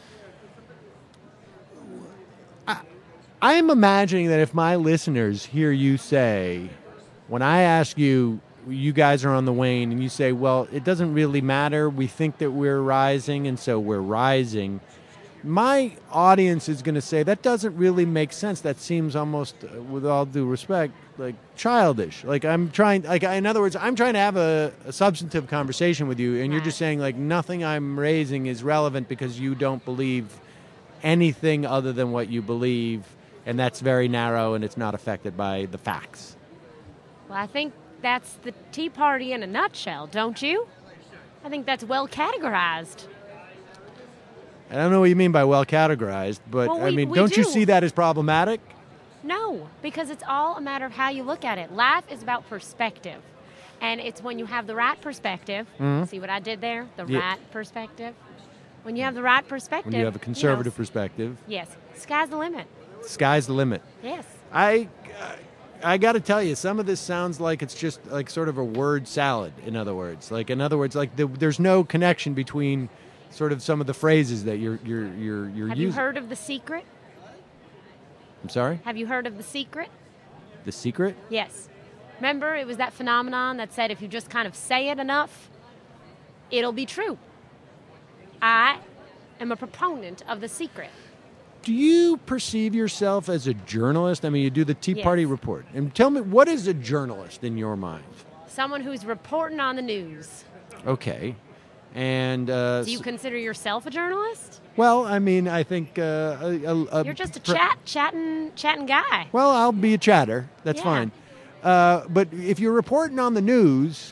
I, I am imagining that if my listeners hear you say, when I ask you, you guys are on the wane, and you say, well, it doesn't really matter. We think that we're rising, and so we're rising. My audience is going to say, that doesn't really make sense. That seems almost, uh, with all due respect, like childish. Like I'm trying, like in other words, I'm trying to have a, a substantive conversation with you, and you're just saying, like, nothing I'm raising is relevant because you don't believe anything other than what you believe, and that's very narrow, and it's not affected by the facts. Well, I think that's the Tea Party in a nutshell, don't you? I think that's well categorized. I don't know what you mean by well categorized, but Well, I we- mean, we don't you do. see that as problematic? No, because it's all a matter of how you look at it. Life is about perspective. And it's when you have the right perspective. Mhm. See what I did there? The Yeah. right perspective. When you have the right perspective. When you have a know, conservative perspective, Yes. Sky's the limit. sky's the limit. Yes. I, I got to tell you, some of this sounds like it's just like sort of a word salad. In other words, like in other words, like the, there's no connection between sort of some of the phrases that you're you're you're you're Have using. you heard of The Secret? I'm sorry. Have you heard of The Secret? The Secret. Yes. Remember, it was that phenomenon that said if you just kind of say it enough, it'll be true. I am a proponent of The Secret. Do you perceive yourself as a journalist? I mean, you do the Tea Yes. Party report. And tell me, what is a journalist in your mind? Someone who's reporting on the news. Okay. And uh, Do you consider yourself a journalist? well, I mean, I think uh, a, a, a You're just a pre- chat, chatting, chatting guy. Well, I'll be a chatter. That's Yeah. fine. Uh, but if you're reporting on the news,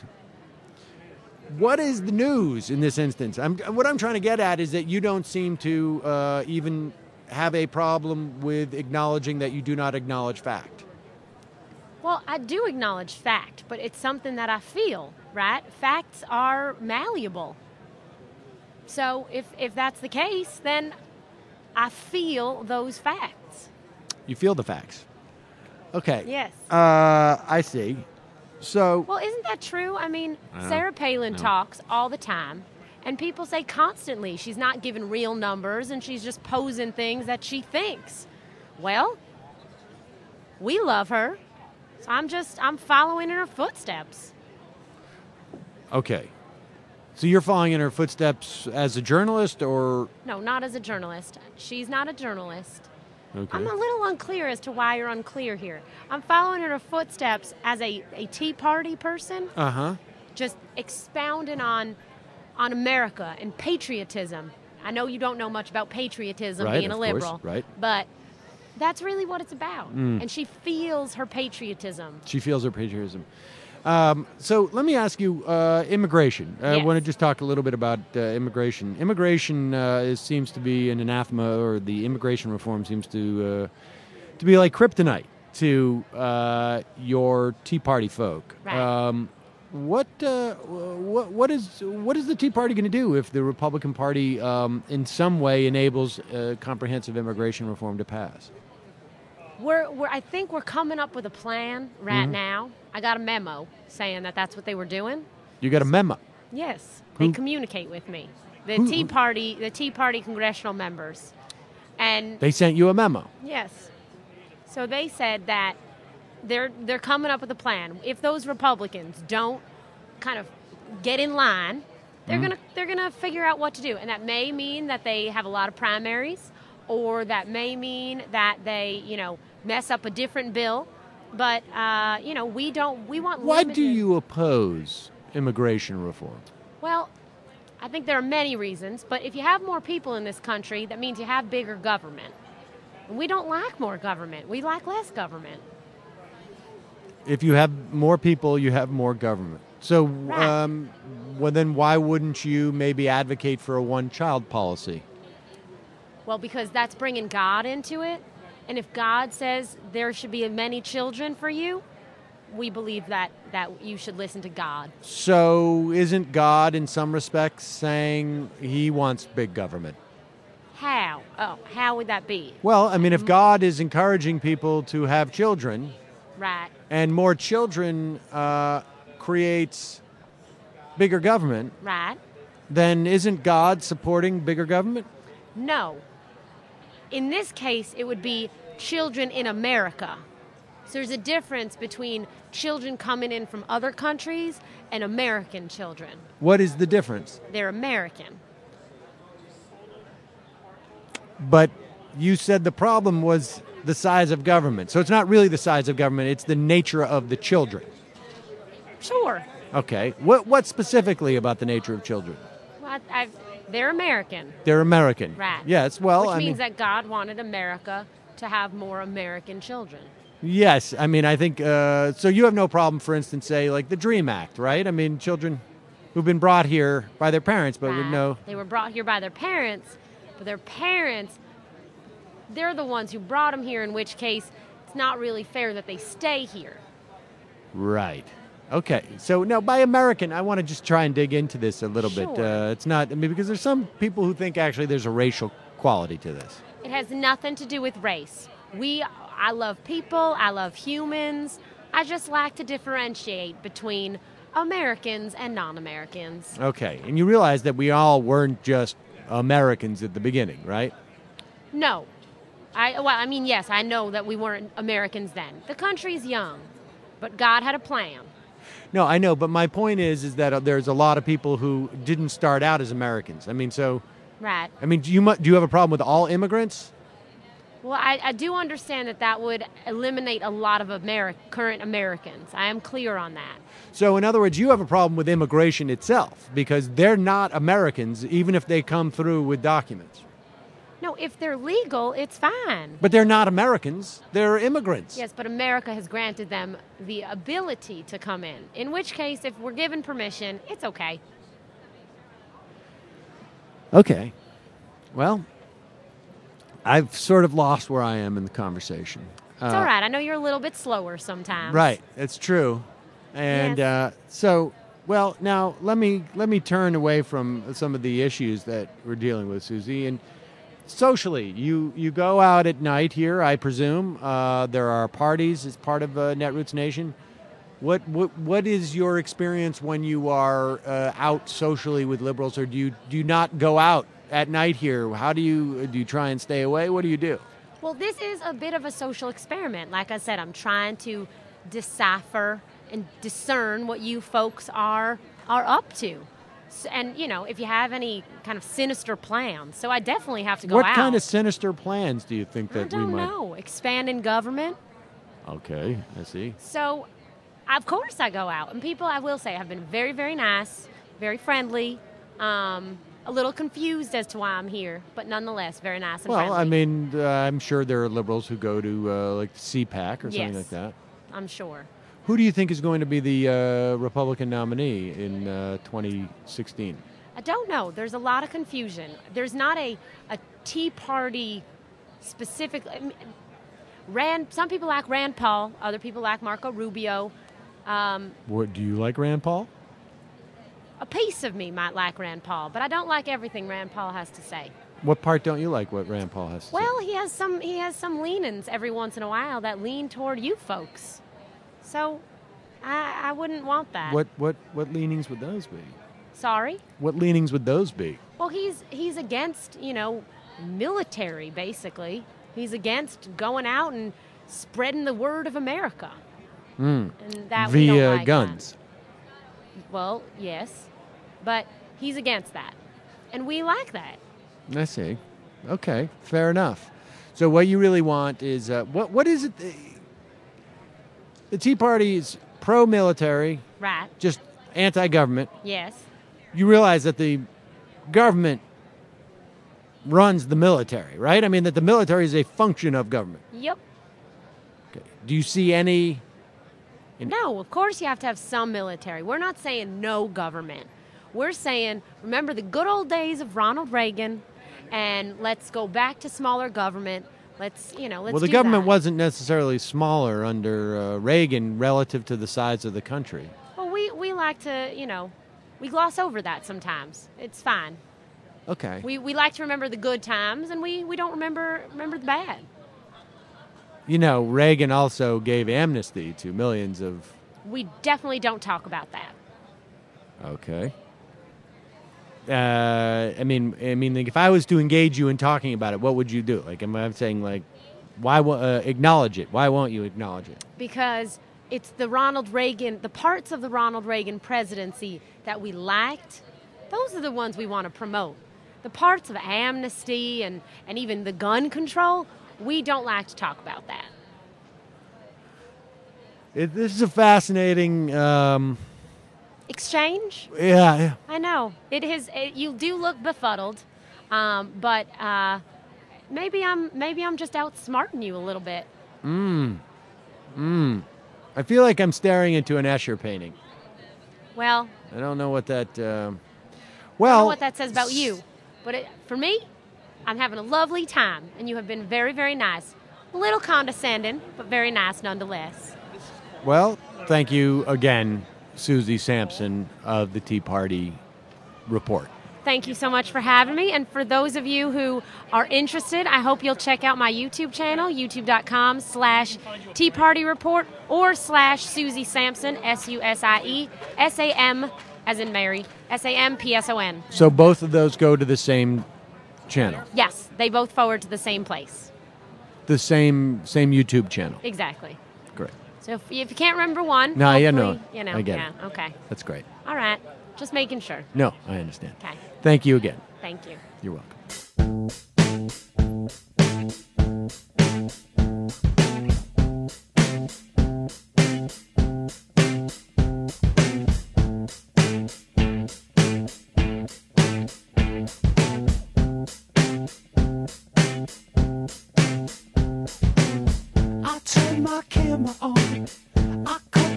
what is the news in this instance? I'm, what I'm trying to get at is that you don't seem to uh, even have a problem with acknowledging that you do not acknowledge fact. Well, I do acknowledge fact, but it's something that I feel, right? Facts are malleable. So if, if that's the case, then I feel those facts. You feel the facts. Okay. Yes. Uh, I see. So, Well, isn't that true? I mean, know. Sarah Palin No. talks all the time, and people say constantly she's not giving real numbers and she's just posing things that she thinks. Well, we love her, so I'm just, I'm following in her footsteps. okay. So you're following in her footsteps as a journalist, or No, not as a journalist. She's not a journalist. okay? I'm a little unclear as to why you're unclear here. I'm following in her footsteps as a, a Tea Party person, Uh huh. just expounding on on America and patriotism. I know you don't know much about patriotism, Right, being a of course, liberal, right. but that's really what it's about. Mm. And she feels her patriotism. She feels her patriotism. Um, so let me ask you, uh, immigration. I Yes. want to just talk a little bit about uh, immigration. Immigration uh, is, seems to be an anathema, or the immigration reform seems to uh, to be like kryptonite to uh, your Tea Party folk. Right. Um, what uh, what what is what is the Tea Party going to do if the Republican Party um, in some way enables uh, comprehensive immigration reform to pass? We're, we're, I think we're coming up with a plan right Mhm. now. I got a memo saying that that's what they were doing. You got a memo. Yes, they Who- communicate with me. The Who- Tea Party, the Tea Party congressional members, and They sent you a memo. yes, so they said that they're they're coming up with a plan. If those Republicans don't kind of get in line, they're Mhm. gonna they're gonna figure out what to do, and that may mean that they have a lot of primaries, or that may mean that they you know mess up a different bill. But uh, you know we don't we want. Why limited- do you oppose immigration reform? Well, I think there are many reasons, but if you have more people in this country, that means you have bigger government. And we don't like more government. We like less government. If you have more people, you have more government. So, um, well, then why wouldn't you maybe advocate for a one-child policy? Well, because that's bringing God into it. And if God says there should be many children for you, we believe that, that you should listen to God. So, isn't God, in some respects, saying he wants big government? How? Oh, how would that be? Well, I mean, if God is encouraging people to have children, Right. and more children uh, creates bigger government, Right. then isn't God supporting bigger government? No. In this case, it would be children in America. So there's a difference between children coming in from other countries and American children. What is the difference? They're American. But you said the problem was the size of government. So it's not really the size of government, it's the nature of the children. Sure. Okay. What what specifically about the nature of children? Well, I, I've, they're American. They're American. Right. Yes. Well, Which I means mean, that God wanted America to have more American children. yes. I mean, I think uh, so. You have no problem, for instance, say like the DREAM Act, right? I mean, children who've been brought here by their parents, but with Right. no. They were brought here by their parents, but their parents, they're the ones who brought them here, in which case it's not really fair that they stay here. Right. Okay. So now, by American, I want to just try and dig into this a little bit. Sure. Uh, it's not. I mean, because there's some people who think actually there's a racial quality to this. It has nothing to do with race. We, I love people, I love humans. I just like to differentiate between Americans and non-Americans. Okay. And you realize that we all weren't just Americans at the beginning, right? No. I, well, I mean, yes, I know that we weren't Americans then. The country's young, but God had a plan. No, I know, but my point is, is that uh, there's a lot of people who didn't start out as Americans. I mean, so, Right. I mean, do you mu- do you have a problem with all immigrants? Well, I, I do understand that that would eliminate a lot of Ameri- current Americans. I am clear on that. So, in other words, you have a problem with immigration itself because they're not Americans, even if they come through with documents. No, if they're legal, it's fine. But they're not Americans. They're immigrants. Yes, but America has granted them the ability to come in. In which case, if we're given permission, it's okay. Okay. Well, I've sort of lost where I am in the conversation. It's all right. I know you're a little bit slower sometimes. Right. It's true. And Yes. uh, so, well, now let me let me turn away from some of the issues that we're dealing with, Susie. And socially, you, you go out at night here, I presume. Uh, there are parties as part of uh, Netroots Nation. What, what what is your experience when you are uh, out socially with liberals, or do you do you not go out at night here? How do you do you try and stay away? What do you do? Well, this is a bit of a social experiment. Like I said, I'm trying to decipher and discern what you folks are are up to. S and, you know, if you have any kind of sinister plans. So I definitely have to go What out. kind of sinister plans do you think I that we don't might? know. Expanding government. Okay, I see. So, of course I go out. And people, I will say, have been very, very nice, very friendly, um, a little confused as to why I'm here, but nonetheless, very nice and Well, friendly. I mean, uh, I'm sure there are liberals who go to uh, like C PAC or something Yes. like that. I'm sure. Who do you think is going to be the uh, Republican nominee in uh, twenty sixteen? I don't know. There's a lot of confusion. There's not a, a Tea Party specific. I mean, Rand. Some people like Rand Paul. Other people like Marco Rubio. Um, What, do you like Rand Paul? a piece of me might like Rand Paul, but I don't like everything Rand Paul has to say. What part don't you like? What Rand Paul has to say? Well, he has some he has some leanings every once in a while that lean toward you folks. So, I I wouldn't want that. What what what leanings would those be? Sorry. What leanings would those be? Well, he's he's against, you know, military basically. He's against going out and spreading the word of America. Mm. And that we Via don't like guns. that. Well, yes. But he's against that. And we like that. I see. Okay, fair enough. So what you really want is uh, what what is it? The, the Tea Party is pro-military, Right. just anti-government. Yes. You realize that the government runs the military, right? I mean that the military is a function of government. Yep. Okay. Do you see any? In- No, of course you have to have some military. We're not saying no government. We're saying remember the good old days of Ronald Reagan, and let's go back to smaller government. Let's, you know, let's well, the do government that. wasn't necessarily smaller under uh, Reagan relative to the size of the country. Well, we, we like to, you know, we gloss over that sometimes. It's fine. Okay. We, we like to remember the good times, and we, we don't remember remember the bad. You know, Reagan also gave amnesty to millions of. We definitely don't talk about that. Okay. Uh, I mean, I mean, like, if I was to engage you in talking about it, what would you do? Like, am I saying like, why wo- uh, acknowledge it? Why won't you acknowledge it? Because it's the Ronald Reagan, the parts of the Ronald Reagan presidency that we liked, those are the ones we want to promote. The parts of amnesty and, and even the gun control, we don't like to talk about that. It, this is a fascinating. Um, Exchange? yeah, yeah. I know. It is. It, you do look befuddled, um, but uh, maybe I'm maybe I'm just outsmarting you a little bit. Mm. Mm. I feel like I'm staring into an Escher painting. Well, I don't know what that. Um, I don't know well, what that says about you, but it, for me, I'm having a lovely time, and you have been very, very nice. A little condescending, but very nice nonetheless. well, thank you again, Susie Sampson of the Tea Party Report. Thank you so much for having me. And for those of you who are interested, I hope you'll check out my YouTube channel, youtube.com slash Tea Party Report or slash Susie Sampson, S U S I E, S A M as in Mary, S A M P S O N. So both of those go to the same channel, Yes, they both forward to the same place. the same same YouTube channel. Exactly. Great. So if, if you can't remember one, No, yeah, no, hopefully, you know, I get yeah, it. okay. That's great. All right. Just making sure. No, I understand. Okay. Thank you again. Thank you. You're welcome.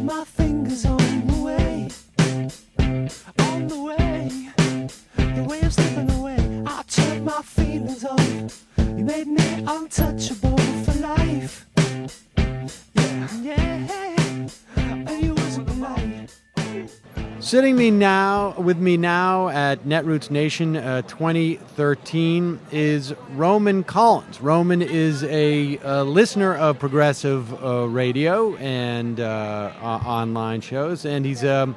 my fingers on the way, on the way, the way of slipping away. I turned my feelings on. You made me untouchable for life. Yeah, yeah, and you wasn't right. Sitting me now with me now at Netroots Nation uh, twenty thirteen is Roman Collins. Roman is a, a listener of progressive uh, radio and uh, uh, online shows, and he's um,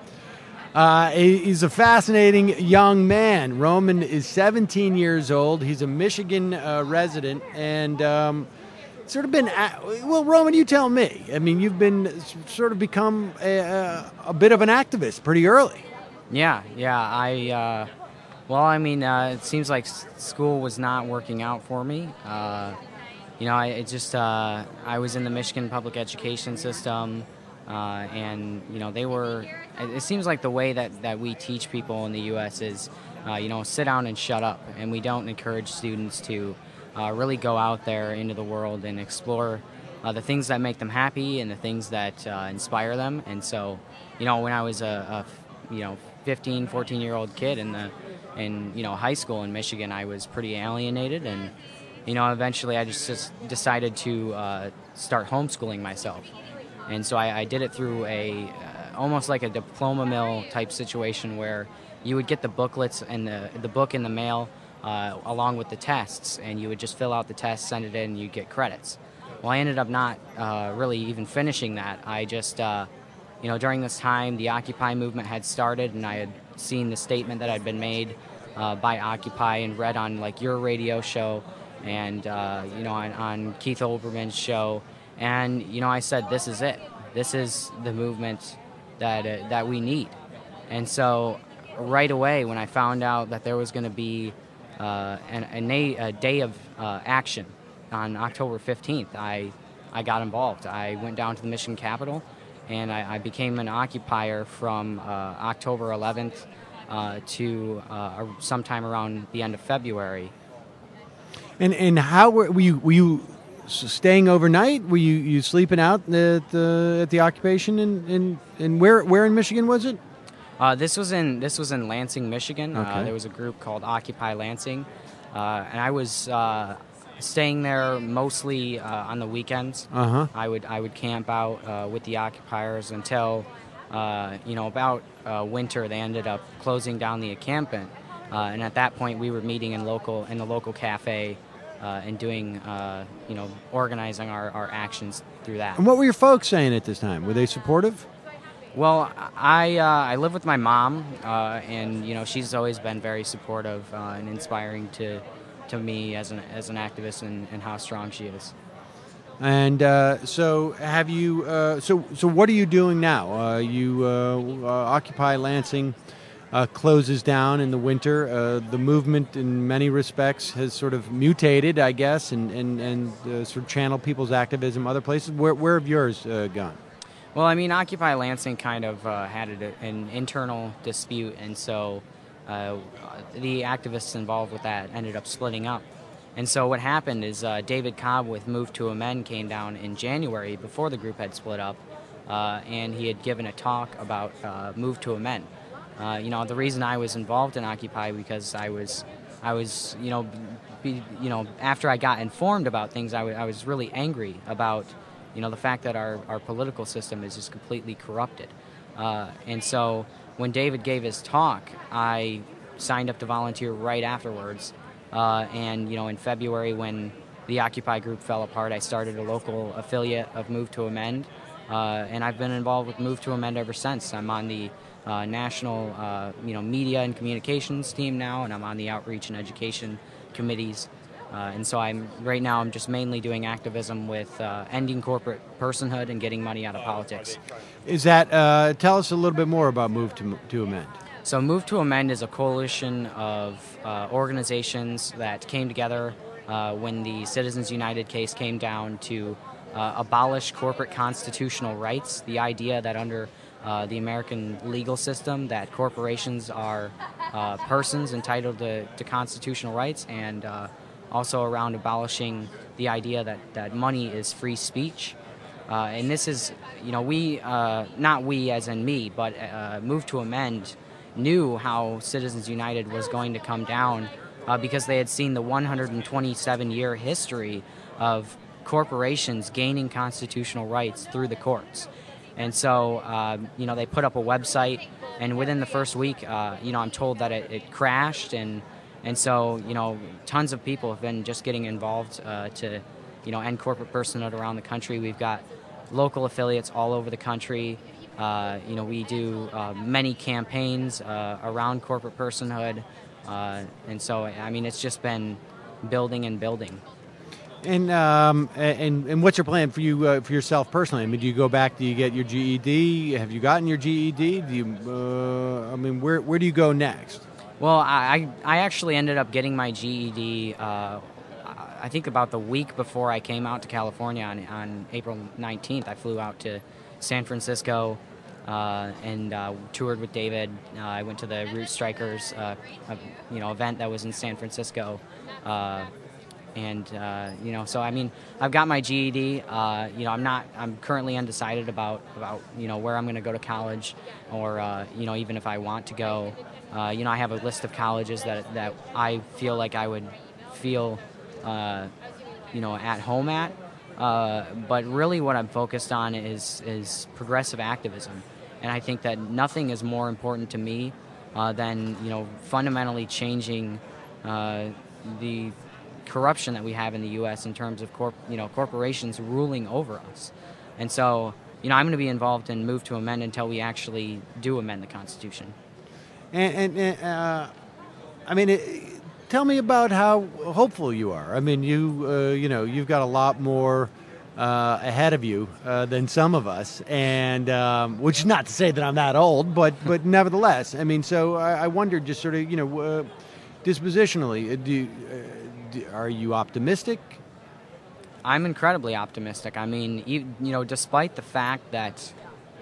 uh, a he's a fascinating young man. Roman is seventeen years old. He's a Michigan uh, resident, and um, sort of been at, well, Roman, you tell me. I mean, you've been s- sort of become a, a, a bit of an activist pretty early. Yeah, yeah. I uh, well, I mean, uh, it seems like s- school was not working out for me. Uh, you know, I it just uh, I was in the Michigan public education system, uh, and you know, they were. It, it seems like the way that, that we teach people in the U S is, uh, you know, sit down and shut up, and we don't encourage students to uh, really go out there into the world and explore uh, the things that make them happy and the things that uh, inspire them. And so, you know, when I was a, a you know. fifteen, fourteen year old kid in the in you know high school in Michigan, I was pretty alienated, and you know eventually I just, just decided to uh, start homeschooling myself, and so I, I did it through a uh, almost like a diploma mill type situation where you would get the booklets and the the book in the mail uh, along with the tests, and you would just fill out the test, send it in, and you'd get credits. Well, I ended up not uh, really even finishing that. I just uh, You know, during this time, the Occupy movement had started, and I had seen the statement that had been made uh, by Occupy and read on, like, your radio show and, uh, you know, on, on Keith Olbermann's show. And, you know, I said, this is it. This is the movement that uh, that we need. And so right away, when I found out that there was going to be uh, an, a, na- a day of uh, action on October fifteenth, I, I got involved. I went down to the Michigan Capitol, and I, I became an occupier from uh, October eleventh uh, to uh, sometime around the end of February. And and how were, were you were you staying overnight? Were you, you sleeping out at the at the occupation? And and, and where where in Michigan was it? Uh, this was in this was in Lansing, Michigan. Okay. Uh, there was a group called Occupy Lansing, uh, and I was uh, staying there mostly uh, on the weekends. Uh-huh. I would I would camp out uh, with the occupiers until uh, you know about uh, winter. They ended up closing down the encampment, uh, and at that point we were meeting in local in the local cafe uh, and doing uh, you know organizing our, our actions through that. And what were your folks saying at this time? Were they supportive? Well, I uh, I live with my mom, uh, and you know she's always been very supportive uh, and inspiring to. to me as an as an activist and, and how strong she is. And uh, so, have you? Uh, so, so what are you doing now? Uh, you uh, uh, Occupy Lansing uh, closes down in the winter. Uh, the movement, in many respects, has sort of mutated, I guess, and and and uh, sort of channeled people's activism other places. Where where have yours uh, gone? Well, I mean, Occupy Lansing kind of uh, had a, an internal dispute, and so. Uh, the activists involved with that ended up splitting up. And so what happened is uh, David Cobb with Move to Amend came down in January before the group had split up, uh, and he had given a talk about uh, Move to Amend. Uh, you know, the reason I was involved in Occupy because I was, I was, you know, be, you know, after I got informed about things, I, w- I was really angry about, you know, the fact that our, our political system is just completely corrupted. Uh, and so when David gave his talk, I signed up to volunteer right afterwards. Uh, and, you know, in February when the Occupy group fell apart, I started a local affiliate of Move to Amend. Uh, and I've been involved with Move to Amend ever since. I'm on the uh, national, uh, you know, media and communications team now, and I'm on the outreach and education committees. Uh, and so I'm right now I'm just mainly doing activism with uh, ending corporate personhood and getting money out of politics. Is that uh, tell us a little bit more about Move to to Amend? So Move to Amend is a coalition of uh, organizations that came together uh, when the Citizens United case came down to uh, abolish corporate constitutional rights. The idea that under uh, the American legal system that corporations are uh, persons entitled to, to constitutional rights, and uh, also around abolishing the idea that, that money is free speech. Uh, and this is, you know, we, uh, not we as in me, but uh, Move to Amend knew how Citizens United was going to come down uh, because they had seen the one hundred twenty-seven year history of corporations gaining constitutional rights through the courts. And so, uh, you know, they put up a website, and within the first week, uh, you know, I'm told that it, it crashed, and and so, you know, tons of people have been just getting involved uh, to, you know, end corporate personhood around the country. We've got local affiliates all over the country. Uh, you know, we do uh, many campaigns uh, around corporate personhood, uh, and so, I mean, it's just been building and building. And um, and and what's your plan for you uh, for yourself personally? I mean, do you go back? Do you get your G E D? Have you gotten your G E D? Do you? Uh, I mean, where where do you go next? Well, I I actually ended up getting my G E D. Uh, I think about the week before I came out to California on on April nineteenth. I flew out to San Francisco uh, and uh, toured with David. Uh, I went to the Root Strikers, uh, uh, you know, event that was in San Francisco. Uh, And, uh, you know, so, I mean, I've got my G E D. Uh, you know, I'm not, I'm currently undecided about, about you know, where I'm going to go to college or, uh, you know, even if I want to go. Uh, you know, I have a list of colleges that, that I feel like I would feel, uh, you know, at home at. Uh, but really what I'm focused on is, is progressive activism. And I think that nothing is more important to me uh, than, you know, fundamentally changing uh, the corruption that we have in the U S in terms of corp, you know, corporations ruling over us. And so, you know, I'm going to be involved in Move to Amend until we actually do amend the Constitution. And, and uh, I mean, it, tell me about how hopeful you are. I mean, you uh, you know, you've got a lot more uh, ahead of you uh, than some of us, and um, which is not to say that I'm that old, but but nevertheless, I mean, so I, I wondered just sort of, you know, uh, dispositionally, do you, uh, are you optimistic? I'm incredibly optimistic. I mean, you, you know, despite the fact that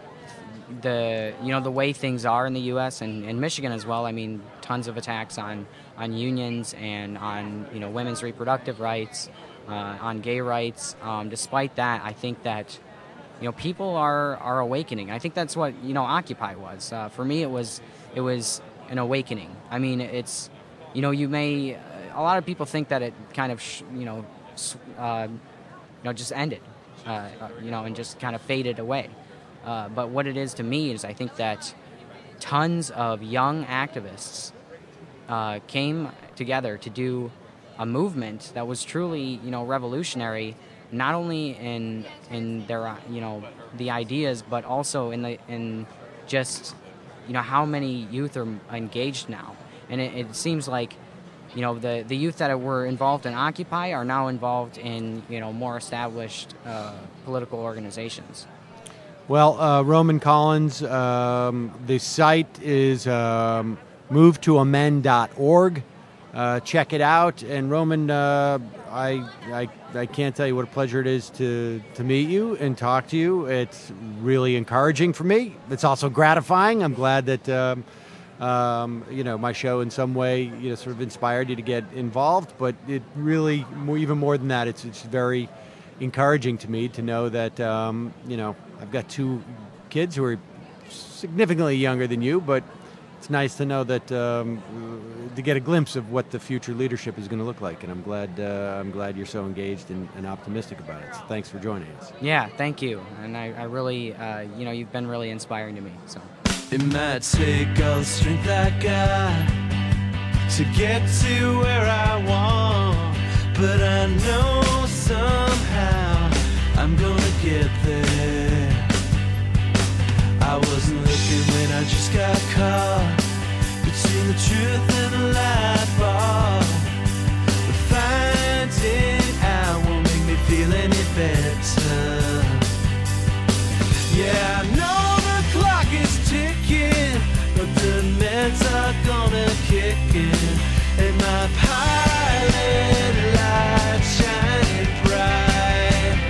the, you know, the way things are in the U S and in Michigan as well, I mean, tons of attacks on, on unions and on, you know, women's reproductive rights, uh, on gay rights. Um, despite that, I think that, you know, people are, are awakening. I think that's what, you know, Occupy was. Uh, for me, it was, it was an awakening. I mean, it's, you know, you may... A lot of people think that it kind of, sh- you know, uh, you know, just ended, uh, you know, and just kind of faded away. Uh, but what it is to me is I think that tons of young activists uh, came together to do a movement that was truly, you know, revolutionary, not only in in their, you know, the ideas, but also in the in just, you know, how many youth are engaged now. And it, it seems like, you know, the, the youth that were involved in Occupy are now involved in, you know, more established uh, political organizations. Well, uh, Roman Collins, um, the site is um, move to amend dot org. Uh, check it out. And Roman, uh, I, I I can't tell you what a pleasure it is to, to meet you and talk to you. It's really encouraging for me. It's also gratifying. I'm glad that... Um, Um, you know, my show in some way, you know, sort of inspired you to get involved, but it really, more, even more than that, it's it's very encouraging to me to know that, um, you know, I've got two kids who are significantly younger than you, but it's nice to know that, um, to get a glimpse of what the future leadership is going to look like, and I'm glad uh, I'm glad you're so engaged and, and optimistic about it. So thanks for joining us. Yeah, thank you, and I, I really, uh, you know, you've been really inspiring to me, so... It might take all the strength I got to get to where I want, but I know somehow I'm gonna get there. I wasn't looking when I just got caught between the truth and the light bar, but finding out won't make me feel any better. Yeah, I know the clock is ticking, but the meds are gonna kick in, and my pilot light shining bright.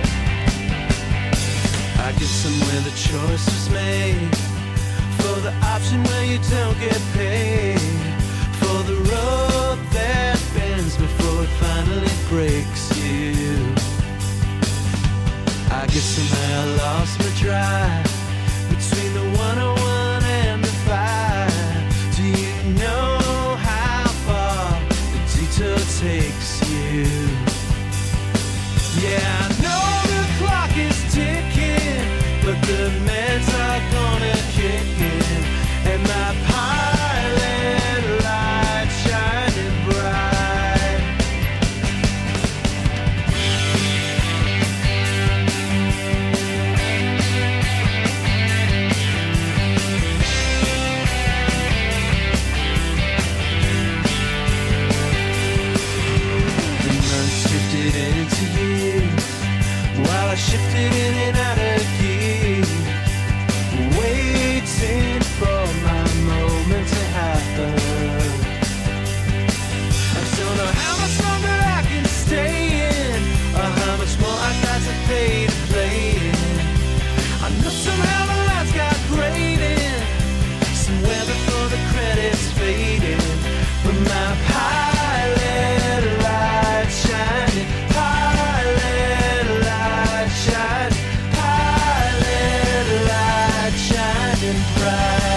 I guess somewhere the choice was made for the option where you don't get paid, for the road that bends before it finally breaks you. I guess somehow I lost my drive between the one oh one and the five. Do you know how far the detour takes you? Yeah, I know the clock is ticking, but the meds are gonna kick in, and my pilot light shining bright. The months drifted into years while I shifted in and out of gear, waiting for my moment to happen. I don't know how much longer I can stay in, or how much more I got to pay to play in. I know somehow the lights got graded somewhere before the credits faded, but my pilot light shining, pilot light shining, pilot light shining bright.